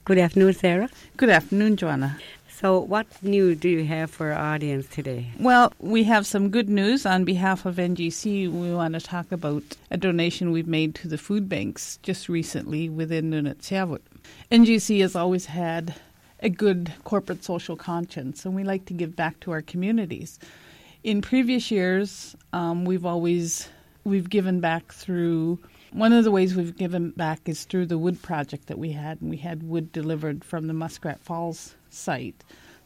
Good afternoon, Sarah. Good afternoon, Joanna. So what news do you have for our audience today? Well, we have some good news. On behalf of NGC, we want to talk about a donation we've made to the food banks just recently within Nunatsiavut. NGC has always had a good corporate social conscience, and we like to give back to our communities. In previous years, we've given back through, one of the ways we've given back is through the wood project that we had, and we had wood delivered from the Muskrat Falls site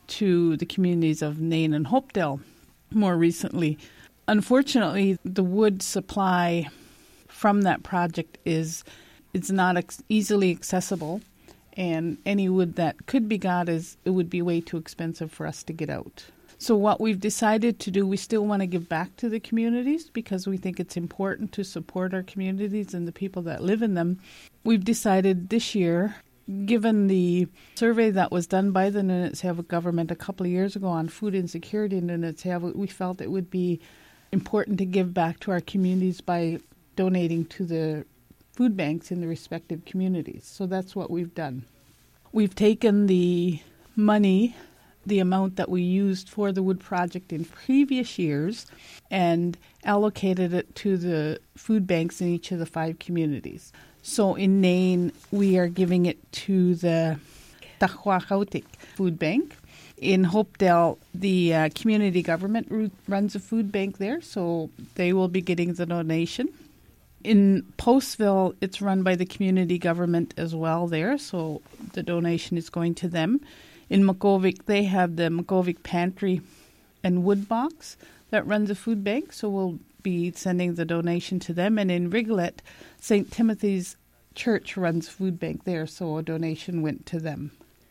to the communities of Nain and Hopedale more recently. Unfortunately, the wood supply from that project is not easily accessible, and any wood that could be got it would be way too expensive for us to get out. So what we've decided to do, we still want to give back to the communities because we think it's important to support our communities and the people that live in them. We've decided this year, given the survey that was done by the Nunatsiavut government a couple of years ago on food insecurity in Nunatsiavut, we felt it would be important to give back to our communities by donating to the food banks in the respective communities. So that's what we've done. We've taken the money, the amount that we used for the wood project in previous years, and allocated it to the food banks in each of the 5 communities. So in Nain, we are giving it to the Tahuahautik Food Bank. In Hopedale, the community government runs a food bank there, so they will be getting the donation. In Postville, it's run by the community government as well there, so the donation is going to them. In Makhovik, they have the Makhovik Pantry and Wood Box that runs a food bank, so we'll be sending the donation to them. And in Riglet, St. Timothy's Church runs a food bank there, so a donation went to them.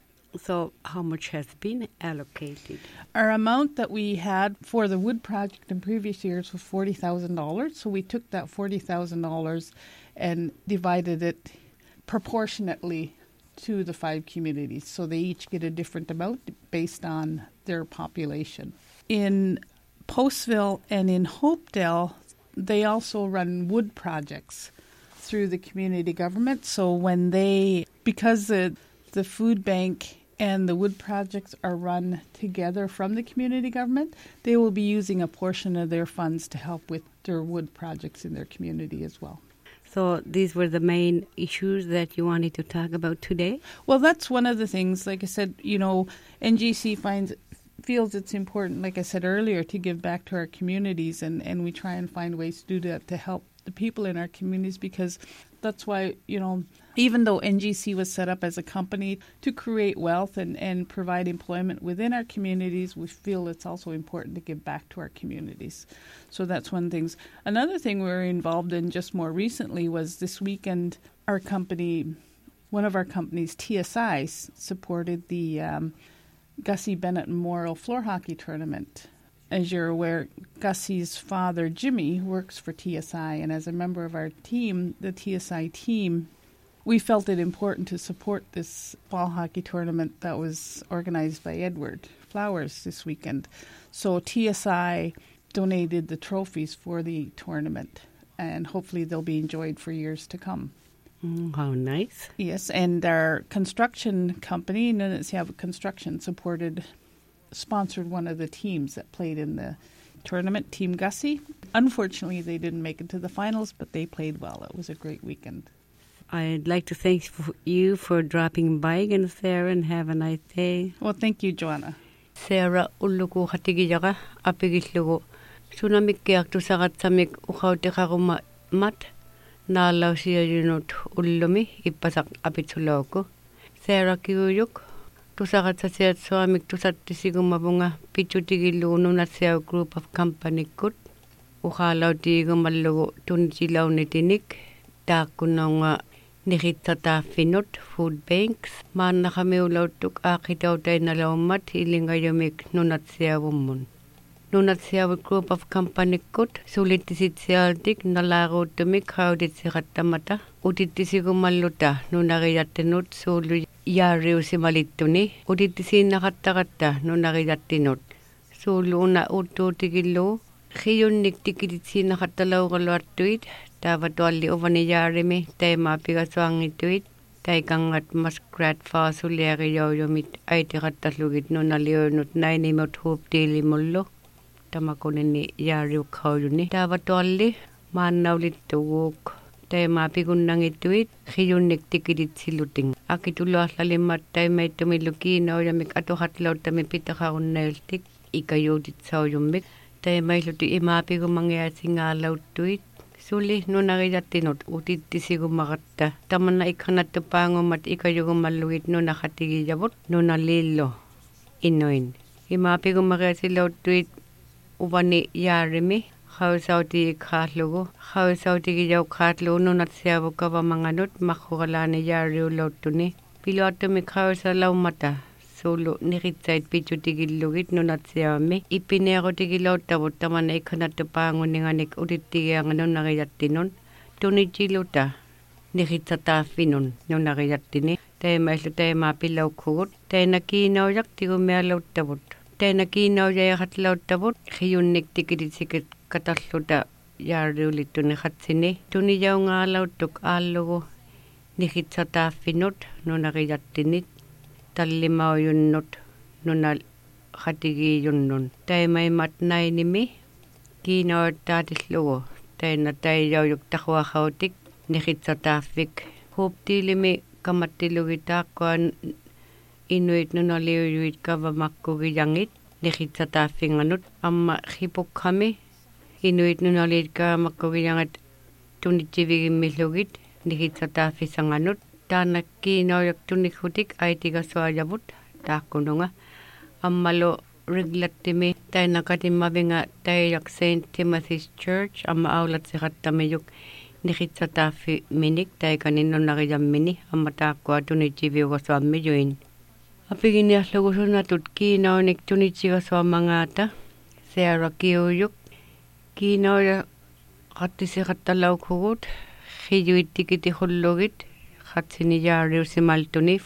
So how much has been allocated? Our amount that we had for the wood project in previous years was $40,000, so we took that $40,000 and divided it proportionately to the 5 communities, so they each get a different amount based on their population. In Postville and in Hopedale, they also run wood projects through the community government. So when because the food bank and the wood projects are run together from the community government, they will be using a portion of their funds to help with their wood projects in their community as well. So these were the main issues that you wanted to talk about today? Well, that's one of the things. Like I said, NGC feels it's important, like I said earlier, to give back to our communities, and we try and find ways to do that to help the people in our communities, because that's why, even though NGC was set up as a company to create wealth and provide employment within our communities, we feel it's also important to give back to our communities. So that's one thing. Another thing we were involved in just more recently was this weekend, one of our companies, TSI, supported the Gussie Bennett Memorial Floor Hockey Tournament. As you're aware, Gussie's father, Jimmy, works for TSI, and as a member of our team, the TSI team, we felt it important to support this ball hockey tournament that was organized by Edward Flowers this weekend. So TSI donated the trophies for the tournament, and hopefully they'll be enjoyed for years to come. How nice. Yes, and our construction company, Nunatsiavut Construction, sponsored one of the teams that played in the tournament, Team Gussie. Unfortunately, they didn't make it to the finals, but they played well. It was a great weekend. I'd like to thank you for dropping by again, Sarah, and have a nice day. Well, thank you, Joanna. Sarah, ulluku hatigijaga apigillugu. Sunamikkiaktu sagatsamik uqauteqaruma mat naalausiajunut ullumi ippasak apitsulauku. Sarah kiuyuk tusaqatsasiat soamik tusattisigumavunga pichutigillugu Nunatsiavut Group of Company kut uqaalautiigumallugu tunitilaunitinik taakkunaunga nihitsataafinut food banks maannaqamiulautuk aaqitautainalaummat ilingayumik Nunatsiavummun. Nunatsiavut Group of Company kut sulittisitsiaaltik nalaaruuttumik hautitsiqattamata utittisigumalluta nunariyattinut suulu yaariusimalittuni utittisiinnaqattaqatta nunariyattinut suulu una uttuutigillu khiyunnik tikititsiinnaqattalauqaluartuit taavatualli uvaniyaarimi taimaapigassuangituit Taikangat muskrat faasuliarijoujumit aitiqattalugit nunaliunut nainimut huuptiilimullu tamakunini yaariukhaujuni taavatualli maannaulittuguuk taimaa pikunnangittuit khiyunnik tikititsiluting akituluarlalimmat taimaittumillu kiinaujamik atuqatlauttami pitaqarunnailtik ikayuutitsaujummik taimailluti imaapigumangiasingaalauttuit suli nunariattinut utittisikumaqatta tamanna ikhanattupaangummat ikayugumallugit nunaqatigiyavut nunaliillu innuin imaapigumangiasilauttuit uvani yaarimi khawsautigijauqaatlugu nunatsiavukavamanganut maqhuralaani yaariulauttuni piluattumi khawsalaummata suulu niqitsait pichutigillugit nunatsiavami ippineerutigilauttavut tamanna ikhanattupaanguninganik utittigianga nunariattinun tunichiluta niqitsataaffinun nunariattini taimaillu taimaa pilaukkugut taina kiinaujaq tigumialauttavut taina kiinaujayaqatlauttavut khiyunnik tikititsikat katalluta yaariulittuni qatsini tunijaungaalauttuk aallugu niqitsataaffinut nunariattinit tallimaujunnut nunal qatigiyunnun taimaimat nainimi kiinauttaatillugu taina taijaujuk taquaqautik niqitsataaffik huuptiilimi kamattilugitaaqquan inuit nunaliuyuit kavamakkugiyangit niqitsataaffinganut amma qipukkami inuit nunaliit kavamakkugiyangit tunitsivigimillugit niqitsataaffisanganut taana kiinaujak tunikhutik aitigasuajavut taakkununga ammalu riglattimi taina katimmavinga taijak St. Timothy's Church amma aulatsiqattamiyuk niqitsataaffiminik taikanin nunarijammini amma taakkua tunitsiviugasuammiyuin apiginiarlugusunatut kiinaunik tunitsigassuamangaata Sarah Kiuyuk kiinauja qattisiqattalaukhugut qiyuittikitihullugit qatsini yaariusimaltuni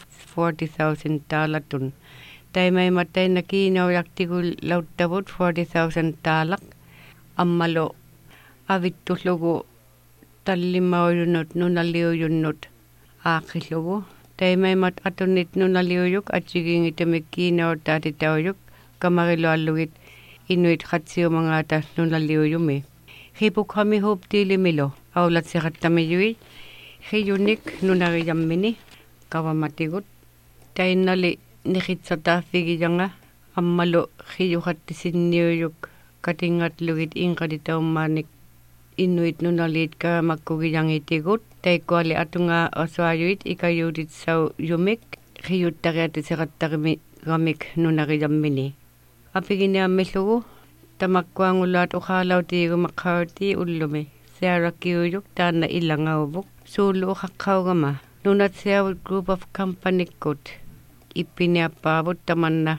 $40,000 taimaimat taina kiinaujaktigulauttavut $40,000 ammalu avittullugu tallimaujunut nunaliujunnut aaqillugu taimaimat atunit nunaliuyuk atsigiingitamik kiinauttaatitaujuk kamariluallugit inuit qatsiumangaata nunaliuyumi qipukhami huuptiilimilu aulatsiqattamiyui khiyunik nunarijammini kavamatigut tainnali niqitsataaffigiyaanga ammalu khiyuqattisinniuyuk katingatlugit inqatitaumaanik inuit nunaliit kavamakkugiyangitigut taikkuali atunga osuayuit ikayuutitsaujumik khiyuttariatisiqattarigamik nunarijammini apiginiammillugu tamakkuangulaat uqaalautiigumaqqauti ullumi Sarah Kiuyuk taana ilangauvuk suulu uqaqqaugama nunatsiavut group of companikkut ippiniappaavut tamanna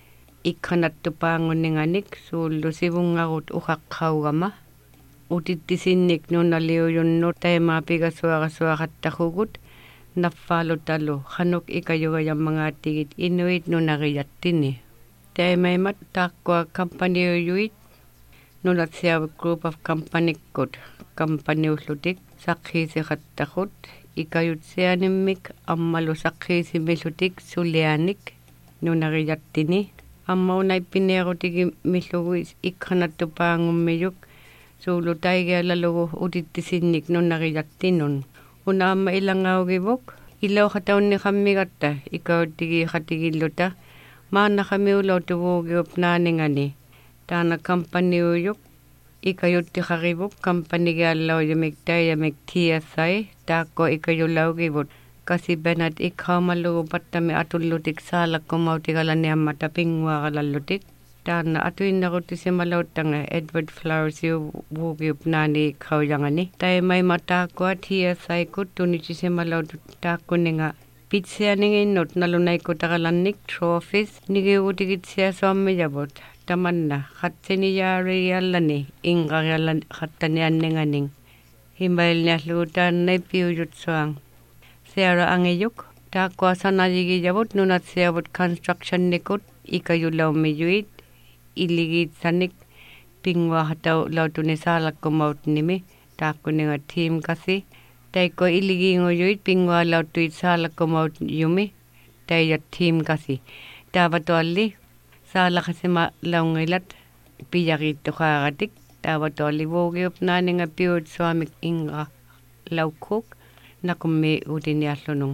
ikhanattupaanguninganik suullu sivungarut uqaqqaugama utittisinnik nunaliujunnut taimaapigassuaqassuaqattaqugut naffaalutalu qanuk ikayugajammangaattigit inuit nunariyattini taimaimat taaqqua companyuyuit nunatsiavut group of companikkut companyullutik saqqiisiqattaqut ikayutsianimmik ammalu saqqiisimillutik sulianik nunariyattini amma unaippiniarutigimillugu ikhanattupaangummiyuk suulu taigialalugu utittisinnik nunariyattinun una amma ilangaugivuk ilauqataunniqammigatta ikauttigi-qatigilluta maannaqamiulautuvuugiup naaningani taana companyuyuk ikayuttiqarivuk companygiallaujamik taijamik TSI taakko ikayulaugivut kasibanat ikhaumallugu pattami atullutik saalakkumautigalaниammata pinguaqalallutik taana atuinneruttisimalautanga Edward Flowers vuugiup naani ikhaujangani taimaimat taakkua TSI kut tunitsisimalautut taakkuninga pitsianinginnut nalunaikutaqalannik trophies nigiugutigitsиасуаммиявут tamanna qatsiniyaariyallani inqariallan qattanianninganing himailniallugu taannaipiujutsuang Sarah angiyuk taakkua sanajigiyavut nunatsiavut constructionnikut ikayulaummiyuit illigiitsanik pinguaqatau lautuni saalakkumautnimi taakkuninga team kasi Taiko iligiingojuit pingualauttuit saalakkomaut yumi. Taijat team kasi. Taavatualli saalakasima laungilat pijariittuqaaratik. Taavatualli vuugiup naaninga piut suamik inga laukuk. Nakummi utiniallunung.